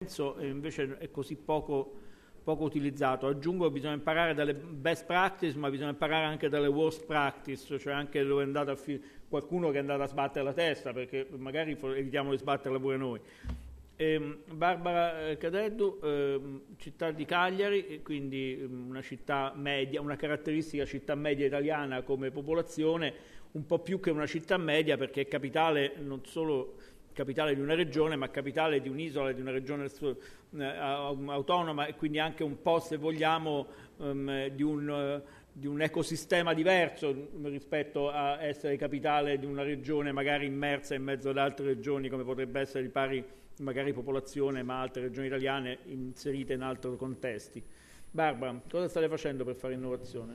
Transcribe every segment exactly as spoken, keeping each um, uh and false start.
senso e invece è così poco, poco utilizzato. Aggiungo che bisogna imparare dalle best practice, ma bisogna imparare anche dalle worst practice, cioè anche dove è andato a fi- qualcuno che è andato a sbattere la testa, perché magari evitiamo di sbatterla pure noi. Eh, Barbara Cadeddu, eh, città di Cagliari, quindi una città media, una caratteristica città media italiana come popolazione, un po' più che una città media perché è capitale non solo capitale di una regione, ma capitale di un'isola, di una regione eh, autonoma e quindi anche un po', se vogliamo, um, di un... Uh, di un ecosistema diverso rispetto a essere capitale di una regione magari immersa in mezzo ad altre regioni come potrebbe essere di pari magari popolazione ma altre regioni italiane inserite in altri contesti. Barbara, cosa state facendo per fare innovazione?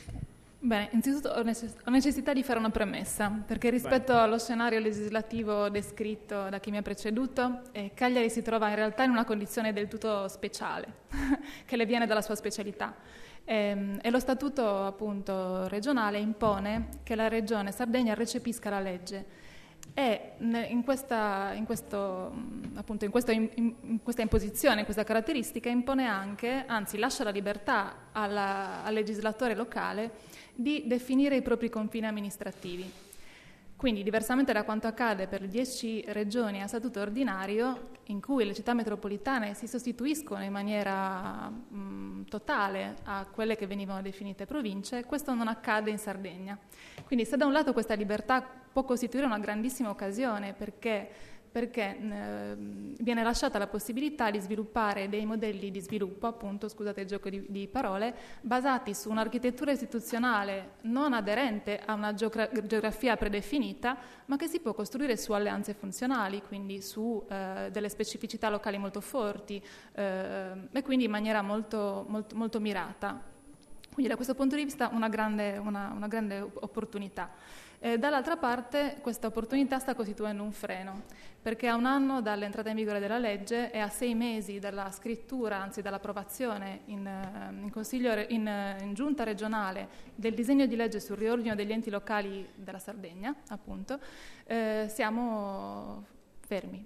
Bene, innanzitutto ho necessità di fare una premessa, perché rispetto Beh. allo scenario legislativo descritto da chi mi ha preceduto, eh, Cagliari si trova in realtà in una condizione del tutto speciale, che le viene dalla sua specialità. E, e lo statuto appunto regionale impone che la regione Sardegna recepisca la legge e in questa, in questo, appunto in questa, in, in questa imposizione, in questa caratteristica impone anche, anzi lascia la libertà alla, al legislatore locale di definire i propri confini amministrativi. Quindi, diversamente da quanto accade per le dieci regioni a statuto ordinario, in cui le città metropolitane si sostituiscono in maniera mh, totale a quelle che venivano definite province, questo non accade in Sardegna. Quindi, se da un lato questa libertà può costituire una grandissima occasione perché perché eh, viene lasciata la possibilità di sviluppare dei modelli di sviluppo, appunto, scusate il gioco di, di parole, basati su un'architettura istituzionale non aderente a una geogra- geografia predefinita, ma che si può costruire su alleanze funzionali, quindi su eh, delle specificità locali molto forti eh, e quindi in maniera molto, molto, molto mirata. Quindi da questo punto di vista una grande, una, una grande opportunità. Eh, dall'altra parte questa opportunità sta costituendo un freno, perché a un anno dall'entrata in vigore della legge e a sei mesi dalla scrittura, anzi dall'approvazione in, in, consiglio, in, in giunta regionale del disegno di legge sul riordino degli enti locali della Sardegna, appunto, eh, siamo fermi.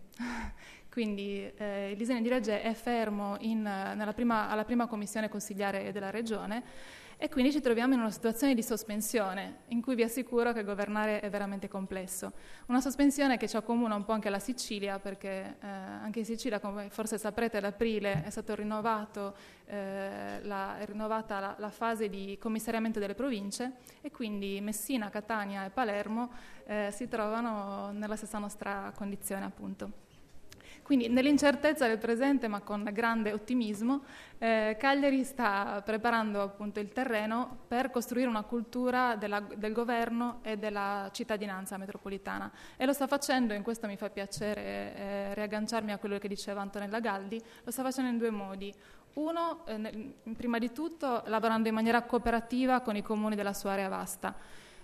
Quindi eh, il disegno di legge è fermo in, nella prima, alla prima commissione consigliare della Regione e quindi ci troviamo in una situazione di sospensione in cui vi assicuro che governare è veramente complesso. Una sospensione che ci accomuna un po' anche alla Sicilia, perché eh, anche in Sicilia, come forse saprete, ad aprile è stata rinnovato, eh, la, è rinnovata la, la fase di commissariamento delle province e quindi Messina, Catania e Palermo eh, si trovano nella stessa nostra condizione, appunto. Quindi nell'incertezza del presente, ma con grande ottimismo, eh, Cagliari sta preparando appunto il terreno per costruire una cultura della, del governo e della cittadinanza metropolitana. E lo sta facendo, in questo mi fa piacere eh, riagganciarmi a quello che diceva Antonella Galdi, lo sta facendo in due modi. Uno, eh, nel, prima di tutto, lavorando in maniera cooperativa con i comuni della sua area vasta.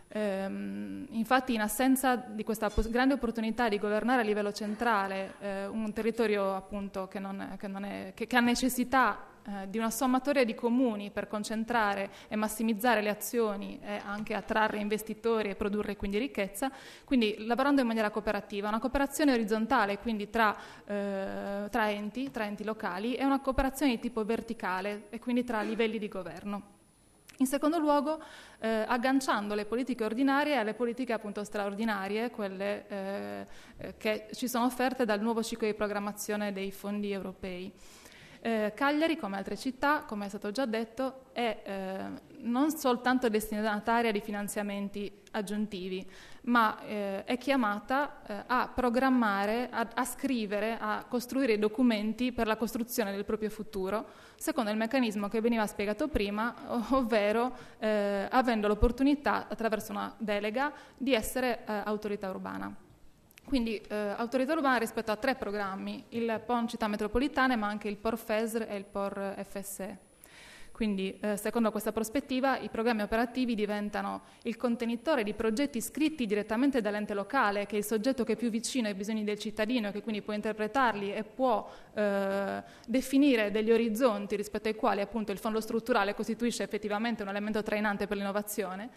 Ehm, infatti in assenza di questa grande opportunità di governare a livello centrale eh, un territorio appunto che, non, che, non è, che, che ha necessità eh, di una sommatoria di comuni per concentrare e massimizzare le azioni e anche attrarre investitori e produrre quindi ricchezza, quindi lavorando in maniera cooperativa, una cooperazione orizzontale quindi tra, eh, tra enti, tra enti locali e una cooperazione di tipo verticale e quindi tra livelli di governo. In secondo luogo, eh, agganciando le politiche ordinarie alle politiche appunto straordinarie, quelle eh, che ci sono offerte dal nuovo ciclo di programmazione dei fondi europei. Eh, Cagliari, come altre città, come è stato già detto, è eh, non soltanto destinataria di finanziamenti aggiuntivi, ma eh, è chiamata eh, a programmare, a, a scrivere, a costruire i documenti per la costruzione del proprio futuro, secondo il meccanismo che veniva spiegato prima, ovvero eh, avendo l'opportunità, attraverso una delega, di essere eh, autorità urbana. Quindi eh, autorità urbana rispetto a tre programmi, il P O N Città Metropolitane, ma anche il P O R F E S R e il P O R F S E. Quindi, eh, secondo questa prospettiva, i programmi operativi diventano il contenitore di progetti scritti direttamente dall'ente locale, che è il soggetto che è più vicino ai bisogni del cittadino e che quindi può interpretarli e può eh, definire degli orizzonti rispetto ai quali appunto il fondo strutturale costituisce effettivamente un elemento trainante per l'innovazione.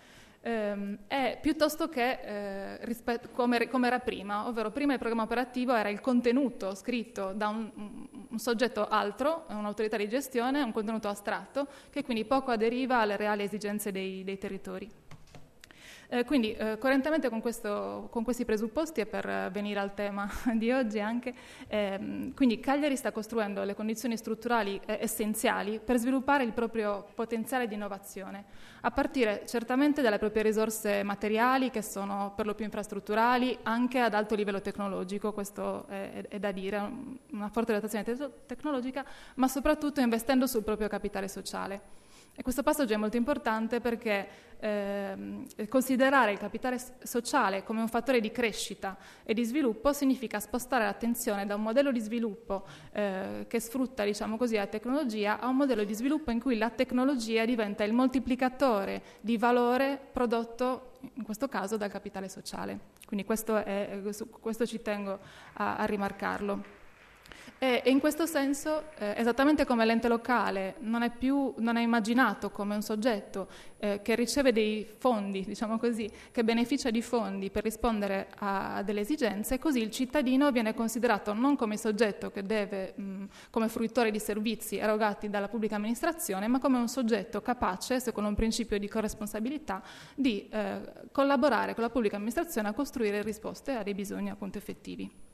ehm, è piuttosto che eh, rispetto, come, come era prima, ovvero prima il programma operativo era il contenuto scritto da un, un soggetto altro, un'autorità di gestione, un contenuto astratto, che quindi poco aderiva alle reali esigenze dei, dei territori. Eh, quindi, eh, coerentemente con, questo, con questi presupposti e per venire al tema di oggi anche, ehm, quindi Cagliari sta costruendo le condizioni strutturali eh, essenziali per sviluppare il proprio potenziale di innovazione, a partire certamente dalle proprie risorse materiali, che sono per lo più infrastrutturali, anche ad alto livello tecnologico, questo è, è da dire, una forte dotazione te- tecnologica, ma soprattutto investendo sul proprio capitale sociale. E questo passaggio è molto importante perché eh, considerare il capitale sociale come un fattore di crescita e di sviluppo significa spostare l'attenzione da un modello di sviluppo eh, che sfrutta, diciamo così, la tecnologia a un modello di sviluppo in cui la tecnologia diventa il moltiplicatore di valore prodotto, in questo caso, dal capitale sociale. Quindi questo, è, questo ci tengo a, a rimarcarlo. E in questo senso, eh, esattamente come l'ente locale non è più non è immaginato come un soggetto eh, che riceve dei fondi, diciamo così, che beneficia di fondi per rispondere a, a delle esigenze, così il cittadino viene considerato non come soggetto che deve, mh, come fruitore di servizi erogati dalla pubblica amministrazione, ma come un soggetto capace, secondo un principio di corresponsabilità, di eh, collaborare con la pubblica amministrazione a costruire risposte a dei bisogni appunto effettivi.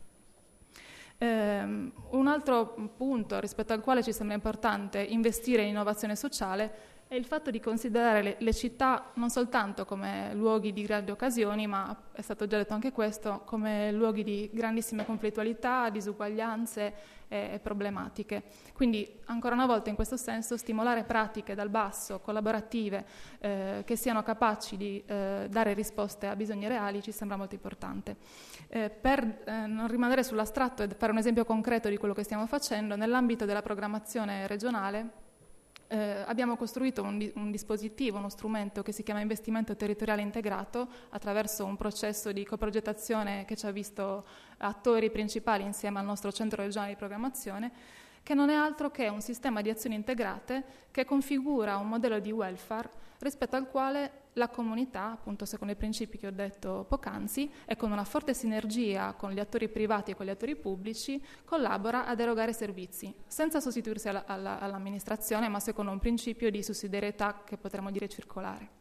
Um, un altro punto rispetto al quale ci sembra importante investire in innovazione sociale è il fatto di considerare le, le città non soltanto come luoghi di grandi occasioni, ma è stato già detto anche questo, come luoghi di grandissime conflittualità, disuguaglianze e, e problematiche. Quindi, ancora una volta, in questo senso, stimolare pratiche dal basso, collaborative, eh, che siano capaci di eh, dare risposte a bisogni reali, ci sembra molto importante. Eh, per eh, non rimanere sull'astratto e fare un esempio concreto di quello che stiamo facendo, nell'ambito della programmazione regionale, Eh, abbiamo costruito un, di- un dispositivo, uno strumento che si chiama investimento territoriale integrato, attraverso un processo di coprogettazione che ci ha visto attori principali insieme al nostro centro regionale di programmazione, che non è altro che un sistema di azioni integrate che configura un modello di welfare rispetto al quale la comunità, appunto secondo i principi che ho detto poc'anzi, e con una forte sinergia con gli attori privati e con gli attori pubblici, collabora ad erogare servizi, senza sostituirsi alla, alla, all'amministrazione, ma secondo un principio di sussidiarietà che potremmo dire circolare.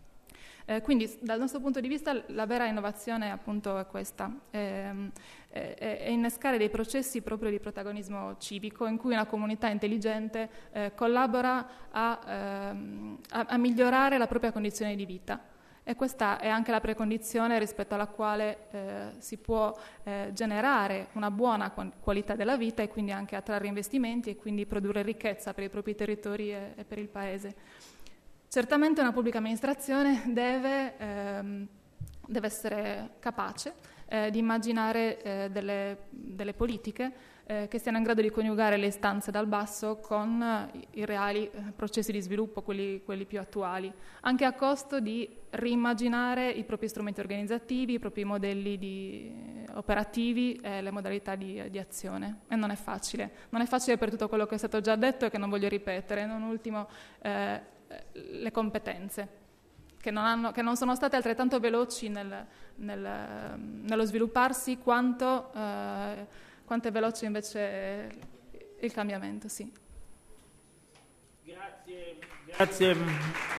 Eh, quindi dal nostro punto di vista la vera innovazione appunto è questa, ehm, è, è innescare dei processi proprio di protagonismo civico in cui una comunità intelligente eh, collabora a, ehm, a, a migliorare la propria condizione di vita. E questa è anche la precondizione rispetto alla quale eh, si può eh, generare una buona qualità della vita e quindi anche attrarre investimenti e quindi produrre ricchezza per i propri territori e, e per il Paese. Certamente una pubblica amministrazione deve, ehm, deve essere capace eh, di immaginare eh, delle, delle politiche eh, che siano in grado di coniugare le istanze dal basso con eh, i reali eh, processi di sviluppo, quelli, quelli più attuali, anche a costo di riimmaginare i propri strumenti organizzativi, i propri modelli di, eh, operativi e le modalità di, di azione. E non è facile. Non è facile per tutto quello che è stato già detto e che non voglio ripetere. Non ultimo, eh, le competenze, che non, hanno, che non sono state altrettanto veloci nel, nel, nello svilupparsi quanto, eh, quanto è veloce invece il cambiamento. Sì. Grazie. Grazie.